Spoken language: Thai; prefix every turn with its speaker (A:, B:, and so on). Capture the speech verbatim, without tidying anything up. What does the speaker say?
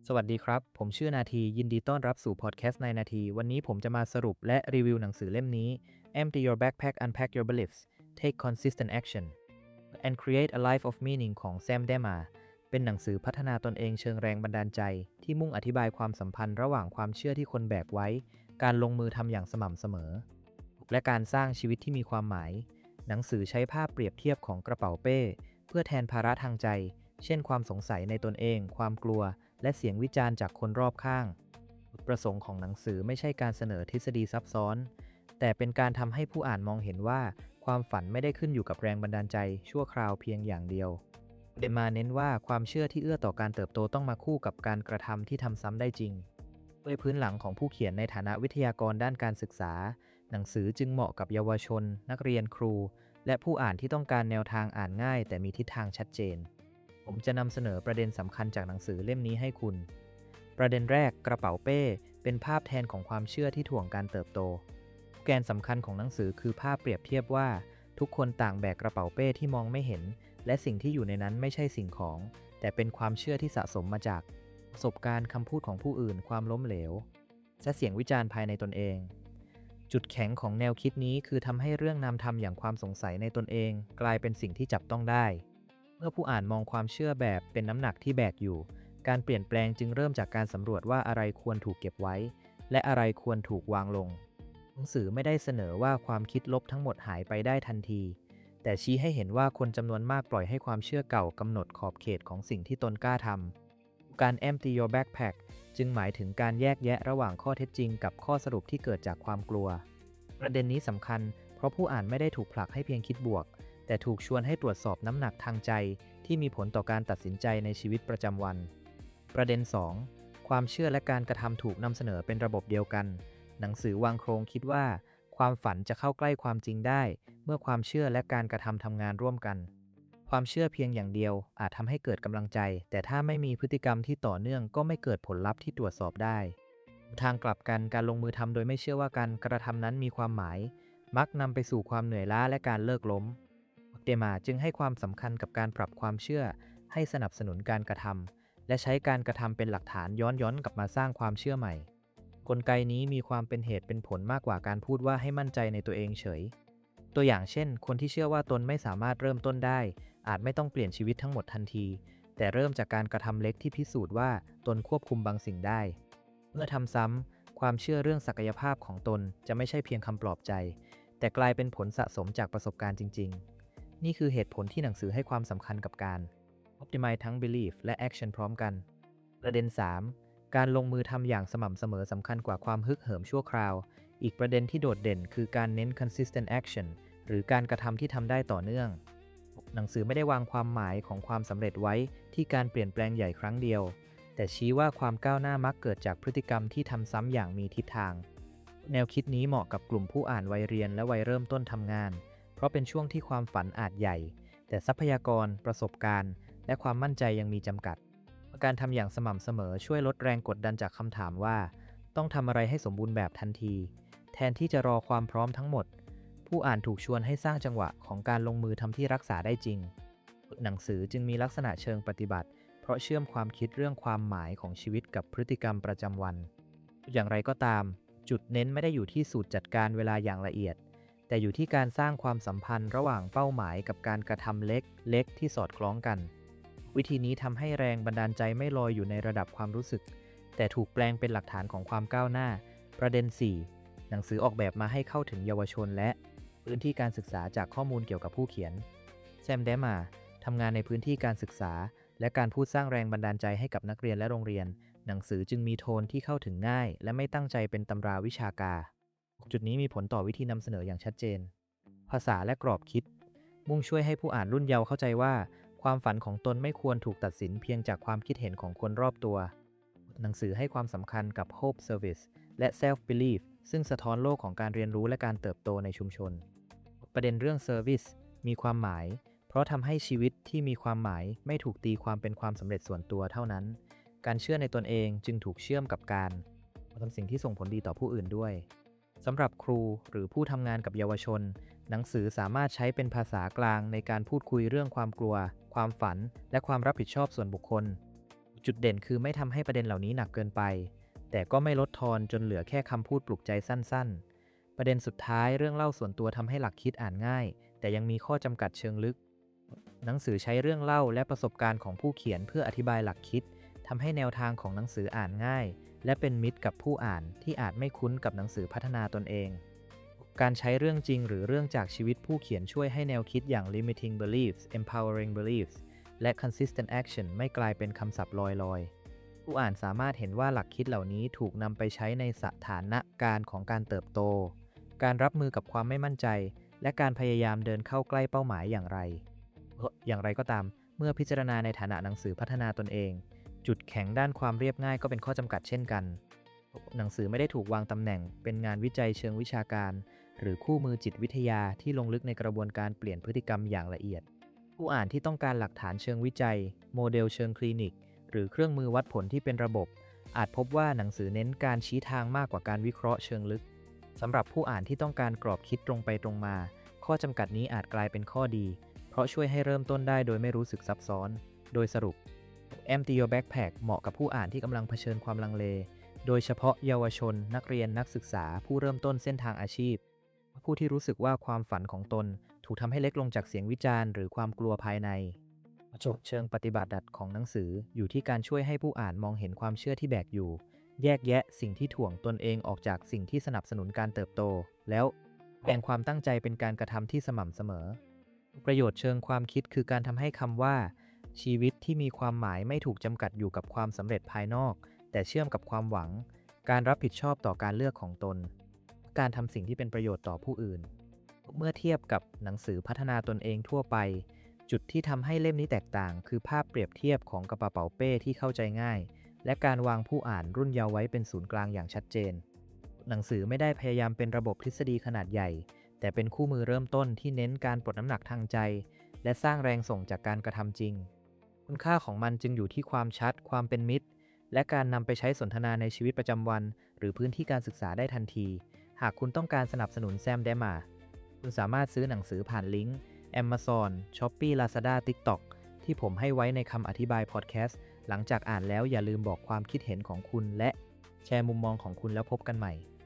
A: สวัสดีครับ ผมชื่อนาทียินดีต้อนรับสู่พอดแคสต์ในนาทีวันนี้ผมจะมาสรุปและรีวิวหนังสือเล่มนี้ Empty Your Backpack Unpack Your Beliefs Take Consistent Action and Create a Life of Meaning ของแซม เดมาเป็นหนังสือพัฒนาตนเองเชิงแรงบันดาลใจที่มุ่งอธิบายความสัมพันธ์ระหว่างความเชื่อที่คนแบกไว้การลงมือทำอย่างสม่ำเสมอและการสร้างชีวิตที่มีความหมายหนังสือใช้ภาพเปรียบเทียบของกระเป๋าเป้เพื่อแทนภาระทางใจเช่นความสงสัยในตนเองความกลัวและเสียงวิจารณ์จากคนรอบข้างจุดประสงค์ของหนังสือไม่ใช่การเสนอทฤษฎีซับซ้อนแต่เป็นการทำให้ผู้อ่านมองเห็นว่าความฝันไม่ได้ขึ้นอยู่กับแรงบันดาลใจชั่วคราวเพียงอย่างเดียวเดมาเน้นว่าความเชื่อที่เอื้อต่อการเติบโตต้องมาคู่กับการกระทำที่ทำซ้ำได้จริงด้วยพื้นหลังของผู้เขียนในฐานะวิทยากรด้านการศึกษาหนังสือจึงเหมาะกับเยาวชนนักเรียนครูและผู้อ่านที่ต้องการแนวทางอ่านง่ายแต่มีทิศทางชัดเจนผมจะนำเสนอประเด็นสำคัญจากหนังสือเล่มนี้ให้คุณประเด็นแรกกระเป๋าเป้เป็นภาพแทนของความเชื่อที่ถ่วงการเติบโตแกนสำคัญของหนังสือคือภาพเปรียบเทียบว่าทุกคนต่างแบกกระเป๋าเป้ที่มองไม่เห็นและสิ่งที่อยู่ในนั้นไม่ใช่สิ่งของแต่เป็นความเชื่อที่สะสมมาจากประสบการณ์คำพูดของผู้อื่นความล้มเหลวและเสียงวิจารณ์ภายในตนเองจุดแข็งของแนวคิดนี้คือทำให้เรื่องนำธรรมอย่างความสงสัยในตนเองกลายเป็นสิ่งที่จับต้องได้เมื่อผู้อ่านมองความเชื่อแบบเป็นน้ำหนักที่แบกอยู่การเปลี่ยนแปลงจึงเริ่มจากการสำรวจว่าอะไรควรถูกเก็บไว้และอะไรควรถูกวางลงหนังสือไม่ได้เสนอว่าความคิดลบทั้งหมดหายไปได้ทันทีแต่ชี้ให้เห็นว่าคนจำนวนมากปล่อยให้ความเชื่อเก่ากำหนดขอบเขตของสิ่งที่ตนกล้าทำการ empty your backpack จึงหมายถึงการแยกแยะระหว่างข้อเท็จจริงกับข้อสรุปที่เกิดจากความกลัวประเด็นนี้สำคัญเพราะผู้อ่านไม่ได้ถูกผลักให้เพียงคิดบวกแต่ถูกชวนให้ตรวจสอบน้ำหนักทางใจที่มีผลต่อการตัดสินใจในชีวิตประจำวันประเด็น สอง ความเชื่อและการกระทำถูกนำเสนอเป็นระบบเดียวกันหนังสือวางโครงคิดว่าความฝันจะเข้าใกล้ความจริงได้เมื่อความเชื่อและการกระทำทำงานร่วมกันความเชื่อเพียงอย่างเดียวอาจทำให้เกิดกำลังใจแต่ถ้าไม่มีพฤติกรรมที่ต่อเนื่องก็ไม่เกิดผลลัพธ์ที่ตรวจสอบได้ทางกลับกันการลงมือทำโดยไม่เชื่อว่าการกระทำนั้นมีความหมายมักนำไปสู่ความเหนื่อยล้าและการเลิกล้มเดมาจึงให้ความสำคัญกับการปรับความเชื่อให้สนับสนุนการกระทำและใช้การกระทำเป็นหลักฐานย้อนย้อนกลับมาสร้างความเชื่อใหม่กลไกนี้มีความเป็นเหตุเป็นผลมากกว่าการพูดว่าให้มั่นใจในตัวเองเฉยตัวอย่างเช่นคนที่เชื่อว่าตนไม่สามารถเริ่มต้นได้อาจไม่ต้องเปลี่ยนชีวิตทั้งหมดทันทีแต่เริ่มจากการกระทำเล็กที่พิสูจน์ว่าตนควบคุมบางสิ่งได้เมื่อทำซ้ำความเชื่อเรื่องศักยภาพของตนจะไม่ใช่เพียงคำปลอบใจแต่กลายเป็นผลสะสมจากประสบการณ์จริงๆนี่คือเหตุผลที่หนังสือให้ความสำคัญกับการ Optimize ทั้ง Belief และ Action พร้อมกันประเด็น สาม การลงมือทำอย่างสม่ำเสมอสำคัญกว่าความฮึกเหิมชั่วคราวอีกประเด็นที่โดดเด่นคือการเน้น Consistent Action หรือการกระทำที่ทำได้ต่อเนื่องหนังสือไม่ได้วางความหมายของความสำเร็จไว้ที่การเปลี่ยนแปลงใหญ่ครั้งเดียวแต่ชี้ว่าความก้าวหน้ามักเกิดจากพฤติกรรมที่ทำซ้ำอย่างมีทิศทางแนวคิดนี้เหมาะกับกลุ่มผู้อ่านวัยเรียนและวัยเริ่มต้นทำงานเพราะเป็นช่วงที่ความฝันอาจใหญ่แต่ทรัพยากรประสบการณ์และความมั่นใจยังมีจำกัดการทำอย่างสม่ำเสมอช่วยลดแรงกดดันจากคำถามว่าต้องทำอะไรให้สมบูรณ์แบบทันทีแทนที่จะรอความพร้อมทั้งหมดผู้อ่านถูกชวนให้สร้างจังหวะของการลงมือทำที่รักษาได้จริงหนังสือจึงมีลักษณะเชิงปฏิบัติเพราะเชื่อมความคิดเรื่องความหมายของชีวิตกับพฤติกรรมประจำวันอย่างไรก็ตามจุดเน้นไม่ได้อยู่ที่สูตรจัดการเวลาอย่างละเอียดแต่อยู่ที่การสร้างความสัมพันธ์ระหว่างเป้าหมายกับการกระทำเล็กเล็กที่สอดคล้องกันวิธีนี้ทำให้แรงบันดาลใจไม่ลอยอยู่ในระดับความรู้สึกแต่ถูกแปลงเป็นหลักฐานของความก้าวหน้าประเด็น สี่ หนังสือออกแบบมาให้เข้าถึงเยาวชนและพื้นที่การศึกษาจากข้อมูลเกี่ยวกับผู้เขียนแซม เดมาทำงานในพื้นที่การศึกษาและการพูดสร้างแรงบันดาลใจให้กับนักเรียนและโรงเรียนหนังสือจึงมีโทนที่เข้าถึงง่ายและไม่ตั้งใจเป็นตำราวิชาการจุดนี้มีผลต่อวิธีนำเสนออย่างชัดเจนภาษาและกรอบคิดมุ่งช่วยให้ผู้อ่านรุ่นเยาว์เข้าใจว่าความฝันของตนไม่ควรถูกตัดสินเพียงจากความคิดเห็นของคนรอบตัวหนังสือให้ความสำคัญกับ Hope Service และ Self Belief ซึ่งสะท้อนโลกของการเรียนรู้และการเติบโตในชุมชนประเด็นเรื่อง Service มีความหมายเพราะทำให้ชีวิตที่มีความหมายไม่ถูกตีความเป็นความสำเร็จส่วนตัวเท่านั้นการเชื่อในตนเองจึงถูกเชื่อมกับการทำสิ่งที่ส่งผลดีต่อผู้อื่นด้วยสำหรับครูหรือผู้ทำงานกับเยาวชนหนังสือสามารถใช้เป็นภาษากลางในการพูดคุยเรื่องความกลัวความฝันและความรับผิดชอบส่วนบุคคลจุดเด่นคือไม่ทำให้ประเด็นเหล่านี้หนักเกินไปแต่ก็ไม่ลดทอนจนเหลือแค่คำพูดปลุกใจสั้นๆประเด็นสุดท้ายเรื่องเล่าส่วนตัวทำให้หลักคิดอ่านง่ายแต่ยังมีข้อจำกัดเชิงลึกหนังสือใช้เรื่องเล่าและประสบการณ์ของผู้เขียนเพื่ออธิบายหลักคิดทำให้แนวทางของหนังสืออ่านง่ายและเป็นมิตรกับผู้อ่านที่อาจไม่คุ้นกับหนังสือพัฒนาตนเองการใช้เรื่องจริงหรือเรื่องจากชีวิตผู้เขียนช่วยให้แนวคิดอย่าง limiting beliefs empowering beliefs และ consistent action ไม่กลายเป็นคำศัพท์ลอยๆผู้อ่านสามารถเห็นว่าหลักคิดเหล่านี้ถูกนำไปใช้ในสถานการณ์ของการเติบโตการรับมือกับความไม่มั่นใจและการพยายามเดินเข้าใกล้เป้าหมายอย่างไรอย่างไรก็ตามเมื่อพิจารณาในฐานะหนังสือพัฒนาตนเองจุดแข็งด้านความเรียบง่ายก็เป็นข้อจำกัดเช่นกันหนังสือไม่ได้ถูกวางตำแหน่งเป็นงานวิจัยเชิงวิชาการหรือคู่มือจิตวิทยาที่ลงลึกในกระบวนการเปลี่ยนพฤติกรรมอย่างละเอียดผู้อ่านที่ต้องการหลักฐานเชิงวิจัยโมเดลเชิงคลินิกหรือเครื่องมือวัดผลที่เป็นระบบอาจพบว่าหนังสือเน้นการชี้ทางมากกว่าการวิเคราะห์เชิงลึกสำหรับผู้อ่านที่ต้องการกรอบคิดตรงไปตรงมาข้อจำกัดนี้อาจกลายเป็นข้อดีเพราะช่วยให้เริ่มต้นได้โดยไม่รู้สึกซับซ้อนโดยสรุป Empty Your Backpack เหมาะกับผู้อ่านที่กำลังเผชิญความลังเลโดยเฉพาะเยาวชนนักเรียนนักศึกษาผู้เริ่มต้นเส้นทางอาชีพผู้ที่รู้สึกว่าความฝันของตนถูกทำให้เล็กลงจากเสียงวิจารณ์หรือความกลัวภายในเชิงปฏิบัติดัดของหนังสืออยู่ที่การช่วยให้ผู้อ่านมองเห็นความเชื่อที่แบกอยู่แยกแยะสิ่งที่ถ่วงตนเองออกจากสิ่งที่สนับสนุนการเติบโตแล้วแปลงความตั้งใจเป็นการกระทำที่สม่ำเสมอประโยชน์เชิงความคิดคือการทำให้คำว่าชีวิตที่มีความหมายไม่ถูกจำกัดอยู่กับความสำเร็จภายนอกแต่เชื่อมกับความหวังการรับผิดชอบต่อการเลือกของตนการทำสิ่งที่เป็นประโยชน์ต่อผู้อื่นเมื่อเทียบกับหนังสือพัฒนาตนเองทั่วไปจุดที่ทำให้เล่มนี้แตกต่างคือภาพเปรียบเทียบของกระเป๋าเป้ที่เข้าใจง่ายและการวางผู้อ่านรุ่นเยาว์ไว้เป็นศูนย์กลางอย่างชัดเจนหนังสือไม่ได้พยายามเป็นระบบทฤษฎีขนาดใหญ่แต่เป็นคู่มือเริ่มต้นที่เน้นการปลดน้ำหนักทางใจและสร้างแรงส่งจากการกระทำจริงคุณค่าของมันจึงอยู่ที่ความชัดความเป็นมิตรและการนำไปใช้สนทนาในชีวิตประจำวันหรือพื้นที่การศึกษาได้ทันทีหากคุณต้องการสนับสนุนแซมเดมาคุณสามารถซื้อหนังสือผ่านลิงก์ Amazon, Shopee, Lazada, TikTok ที่ผมให้ไว้ในคำอธิบายพอดแคสต์หลังจากอ่านแล้วอย่าลืมบอกความคิดเห็นของคุณและแชร์มุมมองของคุณแล้วพบกันใหม่